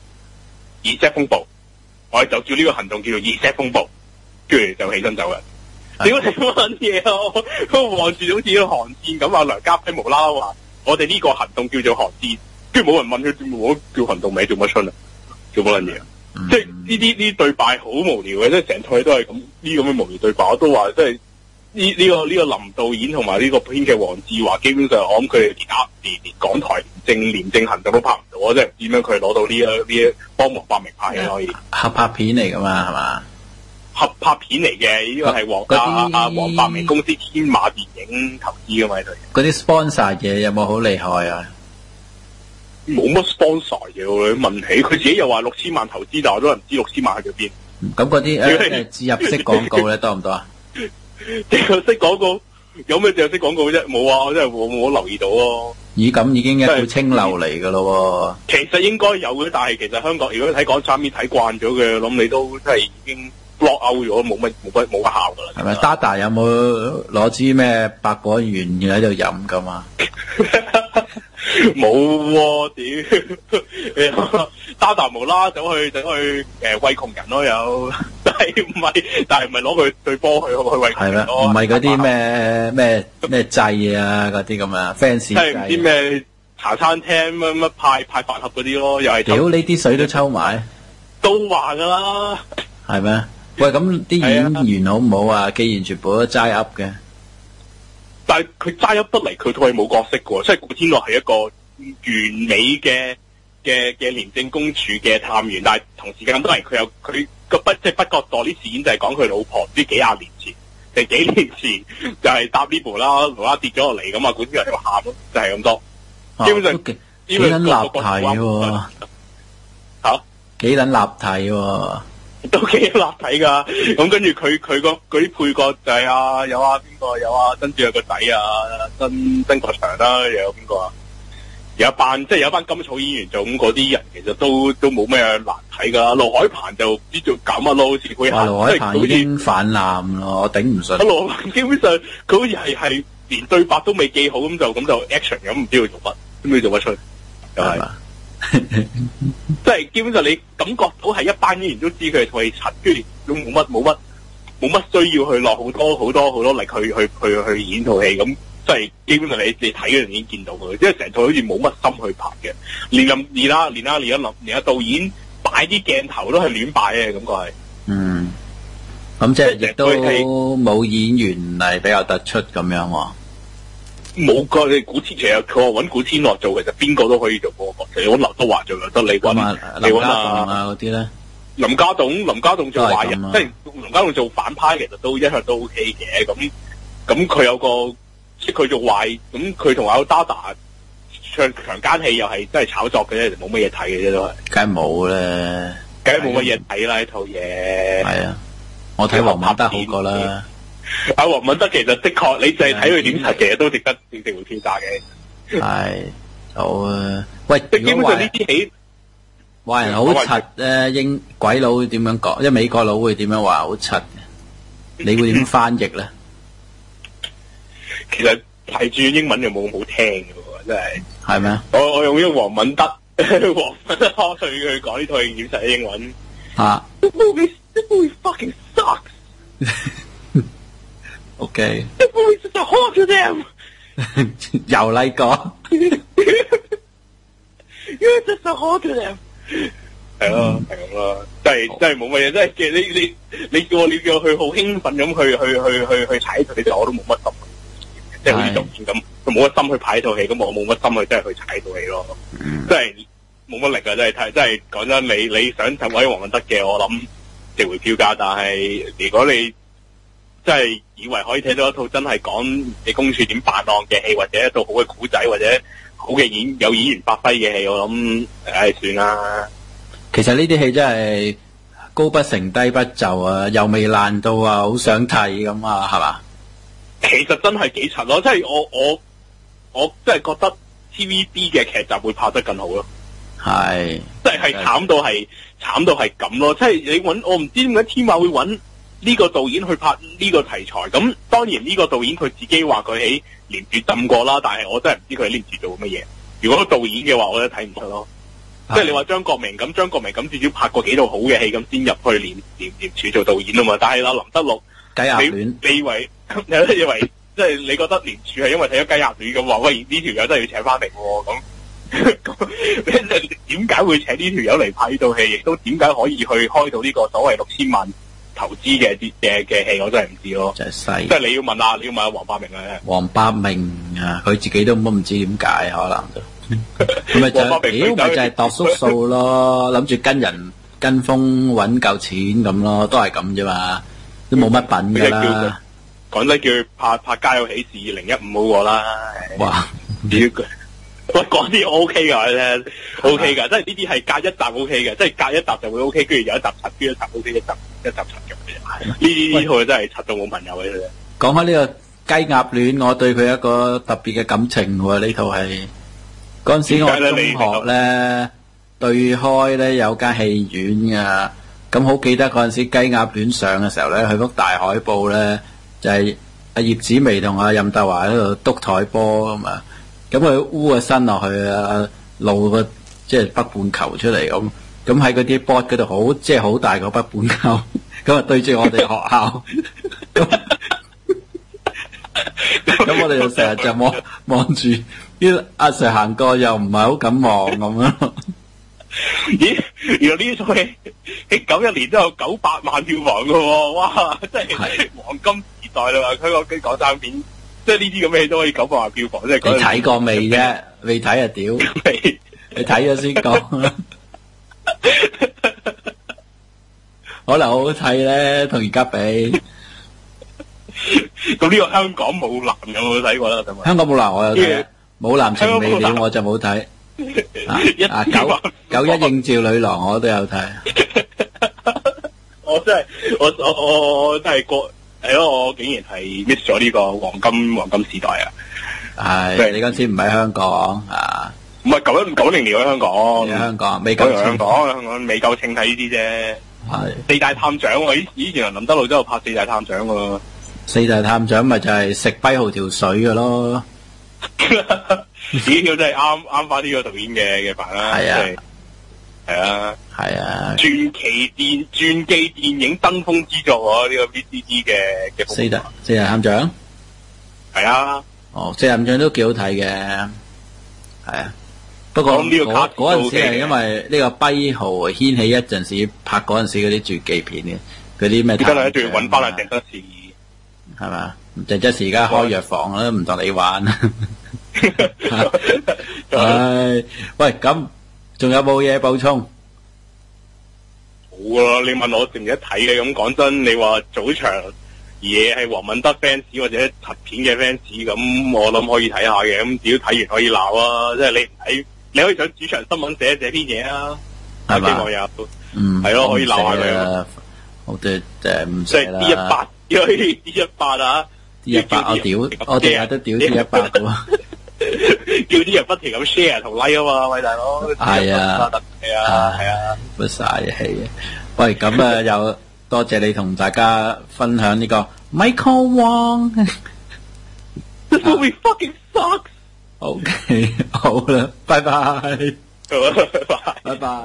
[SPEAKER 3] Z 風暴，我哋就叫呢個行動叫做Z 風暴。跟住就起身走啦！屌你乜嘢啊！佢望住好似個寒戰咁啊！梁家輝無啦啦話：我哋呢個行動叫做寒戰，跟住冇人問佢冇叫行動名做乜春啊？做乜撚嘢啊？即係呢啲對白好無聊嘅，即係成套戲都係咁呢咁嘅無聊對白。我都話即係呢個林導演同埋呢個編劇黃志華，基本上我諗佢哋連港台廉政行動都拍唔到，我真係唔知點樣佢攞到呢一幫忙發明牌嘅可以合拍片嚟噶嘛？係嘛？合拍片嚟嘅，呢個係黃百鳴公司天馬電影投資噶嘛喺度。嗰啲 sponsor 嘢有冇好厲害啊？冇乜 sponsor 嘢喎，你問起佢自己又話6000萬投資，但我都唔知6000萬去咗邊。咁嗰啲植入式廣告咧多唔多啊？植入式廣告有咩植入式廣告啫？冇啊，我真係冇留意到咯。咦，咁已經一股清流嚟噶咯喎。其實應該有嘅，但係其實香港如果睇港產片睇慣咗嘅，諗你都真係已經。落歐咗冇乜效噶啦，係咪 ？Dada 有冇攞支咩百果園喺度飲噶嘛？ 冇喎，屌！單達無啦走去餵窮人咯，有，但係唔係攞佢對波去餵窮人咯，
[SPEAKER 4] 唔係嗰啲咩祭啊嗰啲咁啊 fans 祭，
[SPEAKER 3] 係唔知咩茶餐廳乜派飯盒嗰啲咯，又係
[SPEAKER 4] 屌呢啲水都抽埋，
[SPEAKER 3] 都話噶啦，
[SPEAKER 4] 係咩？喂，咁啲演員好唔好啊？既然全部都齋噏嘅。
[SPEAKER 3] 但係佢齋噏得嚟，佢套戲冇角色嘅喎，即係古天樂係一個完美嘅廉政公署嘅探員，但係同時間都係佢有佢個即係不覺墮呢事件就係講佢老婆唔知幾廿年前定幾年前就係搭呢部啦，無啦跌咗落嚟咁啊，古天樂喺度喊咯，就係咁多。基本上
[SPEAKER 4] 幾撚立體喎
[SPEAKER 3] 嚇，
[SPEAKER 4] 幾撚立體喎。
[SPEAKER 3] 都幾立體噶，咁跟住佢嗰啲配角就係有邊個有曾志偉個仔曾國祥啦，又有邊個啊？有一班甘草演員做，咁嗰啲人其實都冇咩難睇噶。盧海鵬就唔知做搞乜咯，好似佢
[SPEAKER 4] 盧海鵬已經泛濫咯，我頂唔順。
[SPEAKER 3] 盧海鵬基本上佢好似係連對白都未記好，咁就 action 咁，唔知佢做乜，都唔知做乜出，又係。即係基本上你感覺到係一班演員都知佢係套戲柒，跟住都冇乜需要去落好多力去演套戲，咁即係基本上你睇嗰陣已經見到佢，即係成套好似冇乜心去拍嘅，連導演擺啲鏡頭都係亂擺嘅感覺係。
[SPEAKER 4] 咁即係亦都冇演員係比較突出咁樣喎。
[SPEAKER 3] 冇個你其實佢話揾古天樂做，其實邊個都可以做嗰個角色。你揾劉德華做又得，你揾嗰啲咧。林家棟做壞人，即係林家棟做反派，其實都一向都 OK 嘅。咁佢有個即係佢做壞，咁佢同阿 Dada 唱強姦戲又係真係炒作嘅啫，冇乜嘢睇嘅啫都係。梗係冇咧，梗係冇乜嘢睇啦呢套嘢。係啊，我睇黃敏德好過啦。阿黃敏德其實的確，你淨係睇佢點柒，其實都值得會票價嘅。係好啊，喂，基本上呢啲戲話人好柒咧，鬼佬點樣講？即係美國佬會點樣話好柒？你會點翻譯咧？其實睇住英文就冇咁好聽嘅喎，真係。係咩？我用咗黃敏德去講呢套戲點柒英文。嚇！This movie fucking sucks. OK. The movie is a horror to them. 又嚟過。You're just a horror to them. 係咯，係咁咯，真係冇乜嘢，真係你叫我去好興奮咁去睇套戲，其實我都冇乜心，即係好似導演咁，佢冇乜心去拍套戲，咁我冇乜心去真係去睇套戲咯，真係冇乜力啊！真係睇，真係講真，你想睇黃敏德嘅，我諗值回票價，但係如果你真係以為可以睇到一套真係講你公署點辦案嘅戲，或者一套好嘅古仔，或者好嘅有演員發揮嘅戲，我諗算啦。其實呢啲戲真係高不成低不就啊，又未爛到啊，好想睇咁啊，係嘛？其實真係幾柒咯，即係我真係覺得 TVB 嘅劇集會拍得更好咯。係，即係慘到係咁咯，即係你揾我唔知點解天馬會揾呢個導演去拍呢個題材。咁當然呢個導演佢自己話佢喺廉署浸過啦，但係我真係唔知佢喺廉署做乜嘢。如果導演嘅話，我都睇唔出咯。即係你話張國明咁至少拍過幾套好嘅戲，咁先入去廉署做導演啊嘛。但係啦，林德祿雞鴨戀，你以為即係你覺得廉署係因為睇咗雞鴨戀咁話，喂呢條友真係要請翻嚟喎咁，點解會請呢條友嚟拍呢套戲？亦都點解可以去開到呢個所謂6000萬投資嘅戲？我真係唔知咯。真係犀！即係你要問下黃百鳴啊。黃百鳴啊，佢自己都唔知點解，可能都。咁咪就係度縮數咯，諗住跟風搵夠錢咁咯，都係咁啫嘛，都冇乜品噶啦。講真，叫佢拍家有喜事2015好過啦。哇！喂，講啲 O K 噶咧 ，O K 噶，即係呢啲係隔一集 O K 嘅，即係隔一集就會 O K，跟住有一集柒，跟住一集 O K，一集柒咁嘅。呢套真係柒到冇朋友嘅啫。講開呢個雞鴨戀，我對佢一個特別嘅感情喎，呢套係。嗰陣時我中學咧對開咧有間戲院噶，咁好記得嗰陣時雞鴨戀上嘅時候咧，佢幅大海報咧就係阿葉子楣同阿任達華喺度篤台波咁啊，
[SPEAKER 4] 咁佢烏個身落去啊，露個即係北半球出嚟咁，咁喺嗰啲 board 嗰度好即係好大個北半球，咁啊對住我哋學校，咁我哋就成日就望住啲阿 Sir 行過，又唔係好敢望咁樣。
[SPEAKER 3] 咦，原來呢套戲喺91年都有900萬票房噶喎，哇！真係黃金時代啦，香港啲港產片，即係呢啲咁嘅戲都可以900萬票房，即係
[SPEAKER 4] 你睇過未啫？未睇啊屌！
[SPEAKER 3] 未
[SPEAKER 4] 你睇咗先講，可能好好睇咧，同而家比。
[SPEAKER 3] 咁呢個香港舞男有冇睇過啦？
[SPEAKER 4] 香港舞男我有睇，舞男情未了我就冇睇。91應召女郎我都有睇。
[SPEAKER 3] 我真係我真係係咯，我竟然係 miss 咗呢個黃金時代啊！
[SPEAKER 4] 係你嗰陣時唔喺香港啊？
[SPEAKER 3] 唔係90年喺香港，
[SPEAKER 4] 喺香港未夠
[SPEAKER 3] 香港未夠稱睇呢啲啫。
[SPEAKER 4] 係
[SPEAKER 3] 四大探長喎，以前林德路都有拍四大探長喎。
[SPEAKER 4] 四大探長咪就係食跛豪條水嘅咯。
[SPEAKER 3] 呢個真係啱翻呢個導演嘅版啦。係啊，係啊，係啊。傳記電影登峰之作喎，呢個 VCD 嘅
[SPEAKER 4] 四大探長。
[SPEAKER 3] 係啊。
[SPEAKER 4] 哦，四大探長都幾好睇嘅。係啊。不過嗰陣時係因為呢個跛豪掀起一陣時拍嗰陣時嗰啲傳記片嘅，嗰啲咩？
[SPEAKER 3] 真係一定要揾翻阿鄭則仕，
[SPEAKER 4] 係嘛？鄭則仕而家開藥房啦，唔同你玩。唉，喂，咁仲有冇嘢補充？
[SPEAKER 3] 冇啊！你問我值唔值得睇嘅，咁講真，你話早場嘢係黃敏德 fans 或者特片嘅 fans，咁我諗可以睇下嘅。咁只要睇完可以鬧啊，即係你唔睇。你可以上主場新聞寫篇嘢啊，係嘛？網友，係咯，可以鬧下佢。
[SPEAKER 4] 好嘅，唔
[SPEAKER 3] 即係 D18，因為 D18啊
[SPEAKER 4] ，D18我屌，我哋有得屌 D18 嘅喎。
[SPEAKER 3] 叫啲人不停咁 share 同 like 啊嘛，喂大佬。
[SPEAKER 4] 係啊，
[SPEAKER 3] 係啊，係啊，
[SPEAKER 4] 乜晒氣嘅。喂，咁啊，又多謝你同大家分享呢個 Michael
[SPEAKER 3] Wong。This movie fucking sucks。
[SPEAKER 4] OK， 好啦，拜拜，拜拜。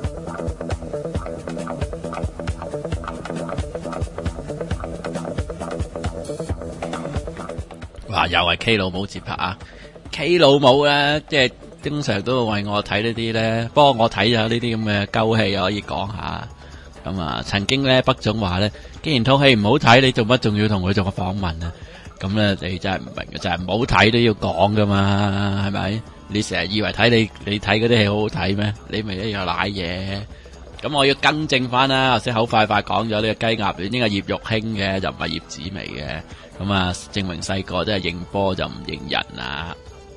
[SPEAKER 2] 哇，又係 K 老母節拍啊 ！K 老母咧，即係經常都會為我睇呢啲咧。不過我睇咗呢啲咁嘅鳩戲可以講下。咁啊，曾經咧北總話咧，既然套戲唔好睇，你做乜仲要同佢做個訪問啊？咁咧，你真係唔明嘅，就係唔好睇都要講噶嘛，係咪？你成日以為睇你睇嗰啲戲好好睇咩？你咪一樣瀨嘢。咁我要更正翻啦，頭先口快講咗呢個雞鴨戀應該葉玉卿嘅，就唔係葉子楣嘅。咁啊，證明細個真係認波就唔認人啊！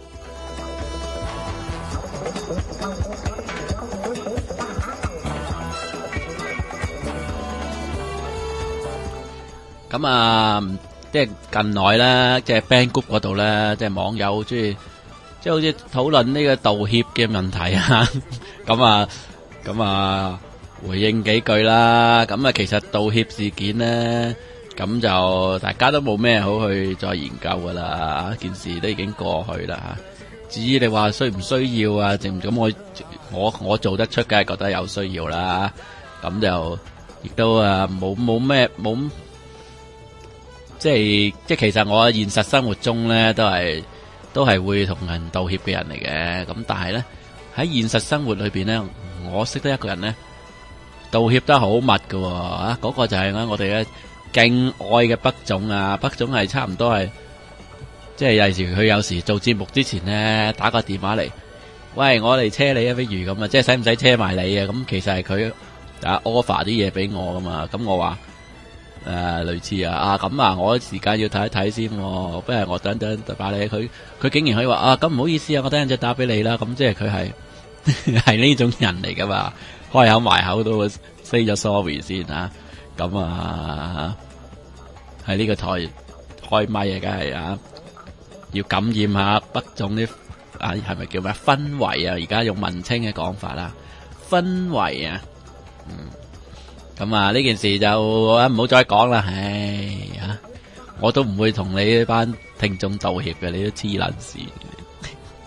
[SPEAKER 2] 咁啊，即係近來咧，即係 Band Group 嗰度咧，即係網友中意，即係好似討論呢個道歉嘅問題啊。咁啊，回應幾句啦。咁啊，其實道歉事件咧，咁就大家都冇咩好去再研究噶啦。件事都已經過去啦。至於你話需唔需要啊？咁我做得出，梗係覺得有需要啦。咁就亦都冇咩。即係其實我現實生活中咧都係會同人道歉嘅人嚟嘅，咁但係咧喺現實生活裏邊咧，我識得一個人咧道歉得好密㗎啊！嗰個就係我哋嘅敬愛嘅北總啊，北總係差唔多係即係佢有時做節目之前咧打個電話嚟，喂，我嚟車你啊，不如咁啊，即係使唔使車埋你啊？咁其實係佢offer 啲嘢俾我噶嘛，咁我話。類似咁啊，我時間要睇一睇先，不如我等打你。佢竟然可以話咁唔好意思啊，我等陣再打俾你啦。咁即係佢係呢種人嚟噶嘛，開口埋口都 say 咗 sorry 先啊。咁啊，喺呢個台開咪啊，梗係要感染下北總啲係咪叫咩氛圍啊？而家用文青嘅講法啦，氛圍啊，咁啊，呢件事就唔好再講啦，我都唔會同你呢班聽眾道歉嘅，你都黐撚線。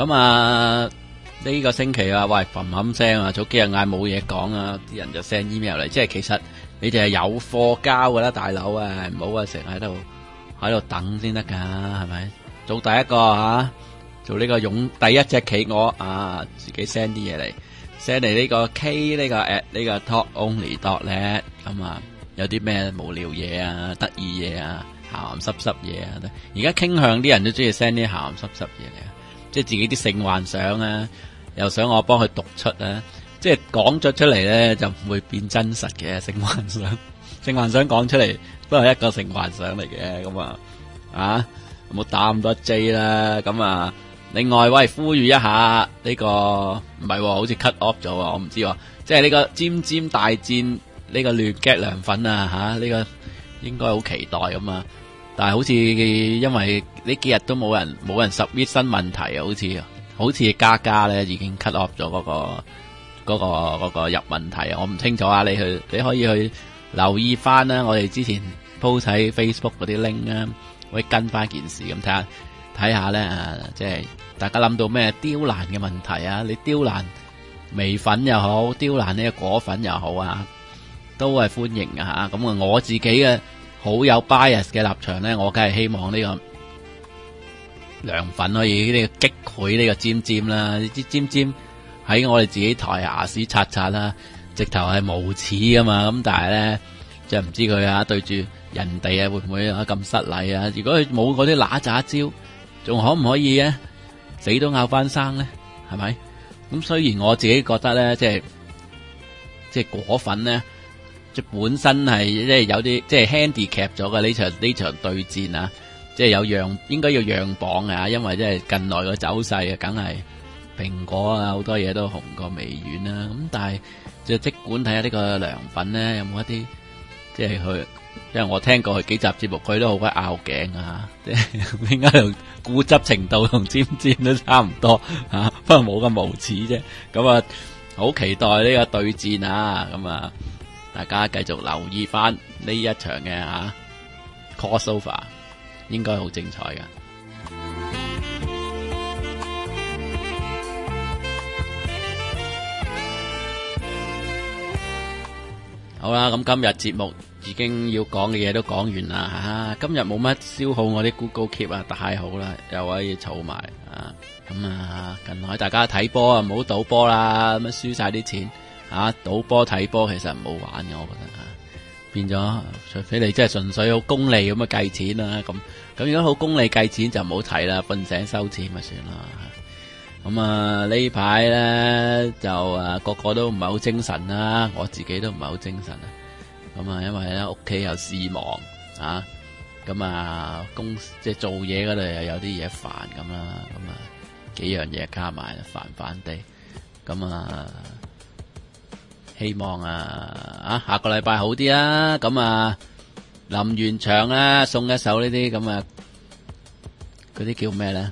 [SPEAKER 2] 咁啊呢個星期啊，喂冚冚聲啊，早幾日嗌冇嘢講啊，啲人就 send email 嚟，即係其實你哋係有貨交噶啦，大佬啊，唔好啊成日喺度等先得噶，係咪？做第一個吓，做呢個第一隻企鵝啊，自己 send 啲嘢嚟，send 嚟呢個 K 呢個 at 呢個 talkonly.net 咁啊，有啲咩無聊嘢啊，得意嘢啊，鹹濕濕嘢啊，而家傾向啲人都中意 send 啲鹹濕濕嘢嚟啊，即係自己啲性幻想啊，又想我幫佢讀出啊，即係講咗出嚟咧就唔會變真實嘅性幻想，性幻想講出嚟都係一個性幻想嚟嘅，咁啊冇打咁多 J 啦，咁啊另外喂呼籲一下呢個唔係好似 cut off 咗，我唔知喎，即係呢個尖尖大戰呢個亂 get 涼粉啊吓，呢個應該好期待咁啊，但係好似因為呢幾日都冇人submit新問題啊，好似嘉咧已經 cut off 咗嗰個入問題啊，我唔清楚啊，你可以去留意翻啦，我哋之前 post 喺 Facebook 嗰啲 link 啊，可以跟翻件事咁睇下咧啊，即係大家諗到咩刁難嘅問題啊，你刁難微粉又好，刁難呢個果粉又好啊，都係歡迎啊吓。咁啊我自己嘅好有 bias 嘅立場咧，我梗係希望呢個涼粉可以呢個擊潰呢個尖尖啦，尖尖喺我哋自己台牙屎刷刷啦，直頭係無恥啊嘛，咁但係咧就唔知佢啊對住人哋啊會唔會啊咁失禮啊？如果佢冇嗰啲揦喳招，仲可唔可以啊死都拗翻生咧？係咪？咁雖然我自己覺得咧，即係果粉咧，即係本身係即係有啲即係 handicap 咗嘅呢場對戰啊，即係應該要讓磅啊，因為即係近來個走勢啊，梗係蘋果啊好多嘢都紅過微軟啦。咁但係即管睇下呢個涼粉咧，有冇一啲即係佢。因為我聽過佢幾集節目，佢都好鬼拗頸啊！即係點解又固執程度同尖尖都差唔多啊？不過冇咁無恥啫。咁啊，好期待呢個對戰啊！咁啊，大家繼續留意翻呢一場嘅crossover，應該好精彩噶。好啦，咁今日節目已經要講嘅嘢都講完啦吓，今日冇乜消耗我啲 Google Keep 啊，太好啦，又可以儲埋啊，咁啊近來大家睇波啊，唔好賭波啦，咁輸晒啲錢啊，賭波睇波其實唔好玩嘅，我覺得變咗除非你真係純粹好功利咁啊計錢啦，咁如果好功利計錢就唔好睇啦，瞓醒收錢咪算啦。咁啊呢排咧就個個都唔係好精神啦，我自己都唔係好精神啊。咁啊因為咧屋企有事忙啊，咁啊即係做嘢嗰度又有啲嘢煩咁啦，咁啊幾樣嘢加埋煩地，咁啊希望下個禮拜好啲啊，咁啊臨完場啦送一首呢啲咁啊嗰啲叫咩咧？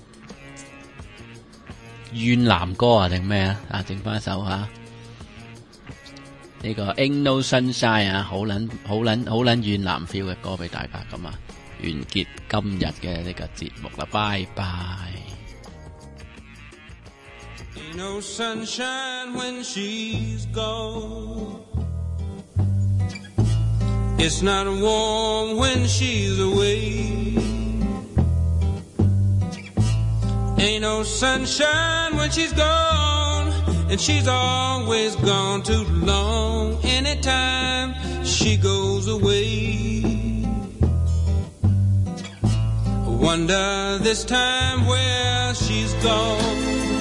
[SPEAKER 2] 怨男歌啊定咩啊？整翻一首呢個 Ain't No Sunshine 啊，好撚怨男 feel 嘅歌俾大家，咁啊完結今日嘅呢個節目啦，拜拜。
[SPEAKER 5] Ain't no sunshine when she's gone. It's not warm when she's away.Ain't no sunshine when she's gone, and she's always gone too long. Anytime she goes away, I wonder this time where she's gone.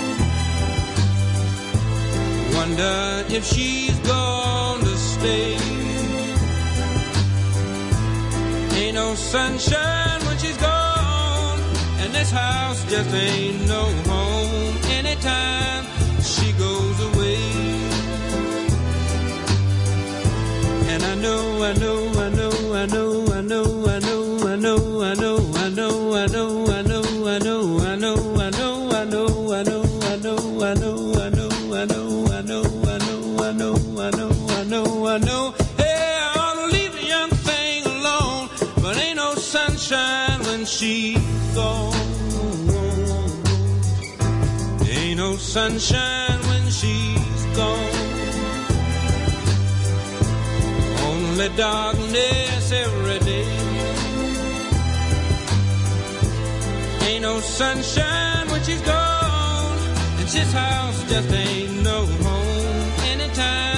[SPEAKER 5] Wonder if she's gonna stay. Ain't no sunshine when she's gone.And this house just ain't no home anytime she goes away. And I know Hey, I ought to leave the young thing alone, but ain't no sunshine when she's gone. sunshine when she's gone. Only darkness every day. Ain't no sunshine when she's gone, and this house just ain't no home anytime